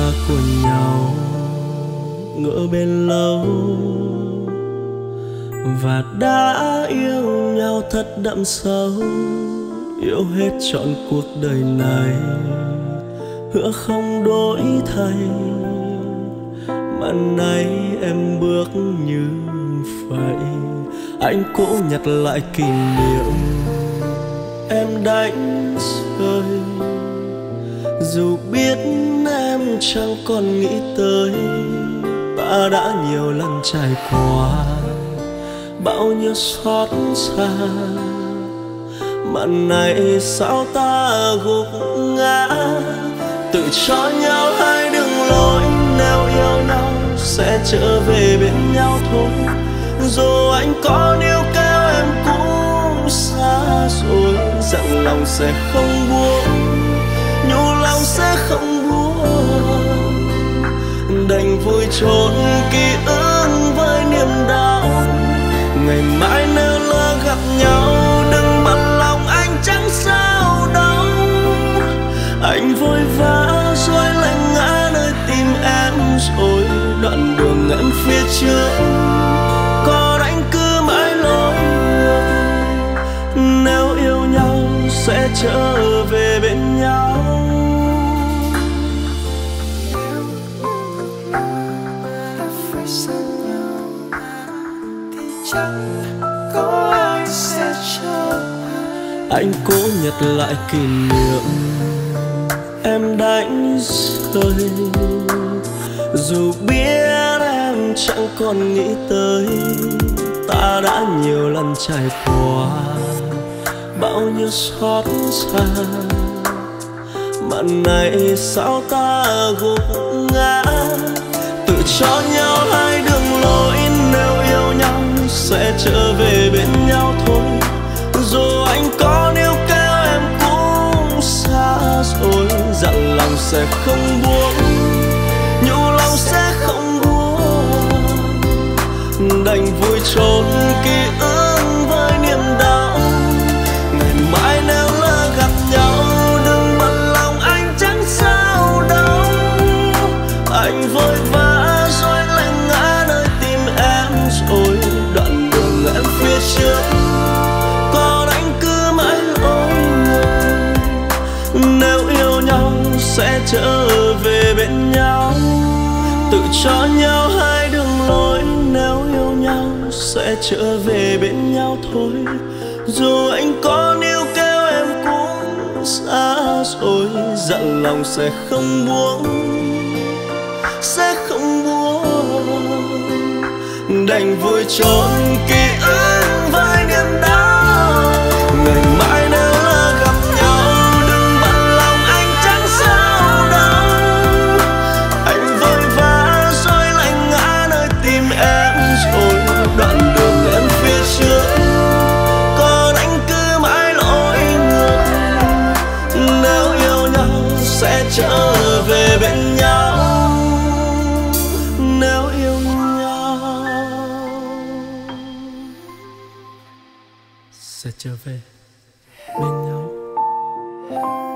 của nhau ngỡ bên lâu, và đã yêu nhau thật đậm sâu, yêu hết trọn cuộc đời này, hứa không đổi thay. Mà nay em bước như vậy, anh cũng nhặt lại kỷ niệm em đánh rơi. Dù biết em chẳng còn nghĩ tới, ta đã nhiều lần trải qua bao nhiêu xót xa. Mà nay sao ta gục ngã, tự cho nhau hai đường lối. Nếu yêu nhau sẽ trở về bên nhau thôi, dù anh có níu kéo em cũng xa rồi. Dặn lòng sẽ không buông, nhủ lòng sẽ không buông, đành vui chôn ký ức với niềm đau. Ngày mai nếu lỡ gặp nhau đừng bận lòng, anh chẳng sao đâu. Anh vội vã rồi lại ngã nơi tim em rồi. Đoạn đường em phía trước còn anh cứ mãi lối ngược. Nếu yêu nhau sẽ trở về bên nhau. Anh cố nhặt lại kỷ niệm em đánh rơi. Dù biết em chẳng còn nghĩ tới, ta đã nhiều lần trải qua bao nhiêu xót xa. Mà nay sao ta gục ngã, tự cho nhau hai đường lối. Nếu yêu nhau sẽ trở về bên nhau thôi, dù anh có níu kéo em cũng xa rồi. Dặn lòng sẽ không buông, nhủ lòng sẽ không buông, đành vui chôn ký ức với niềm đau. Ngày mai nếu lỡ gặp nhau đừng bận lòng, anh chẳng sao đâu. Anh vội vã rồi lại ngã nơi tim em rồi. Đoạn đường em phía trước còn anh cứ mãi lối ngược. Nếu yêu nhau sẽ trở về bên nhau, tự cho nhau hai đường lối. Nếu yêu nhau sẽ trở về bên nhau thôi, dù anh có níu kéo em cũng xa rồi. Dặn lòng sẽ không buông, sẽ không buông, đành vui chôn ký ức với niềm đau. Ngày mai nếu lỡ gặp nhau đừng bận lòng, anh chẳng sao đâu. Anh vội vã rồi lại ngã nơi tim em rồi. Đoạn đường em phía trước còn anh cứ mãi lối ngược. Nếu yêu nhau sẽ trở về bên nhau. Nếu yêu nhau sẽ trở về bên nhau.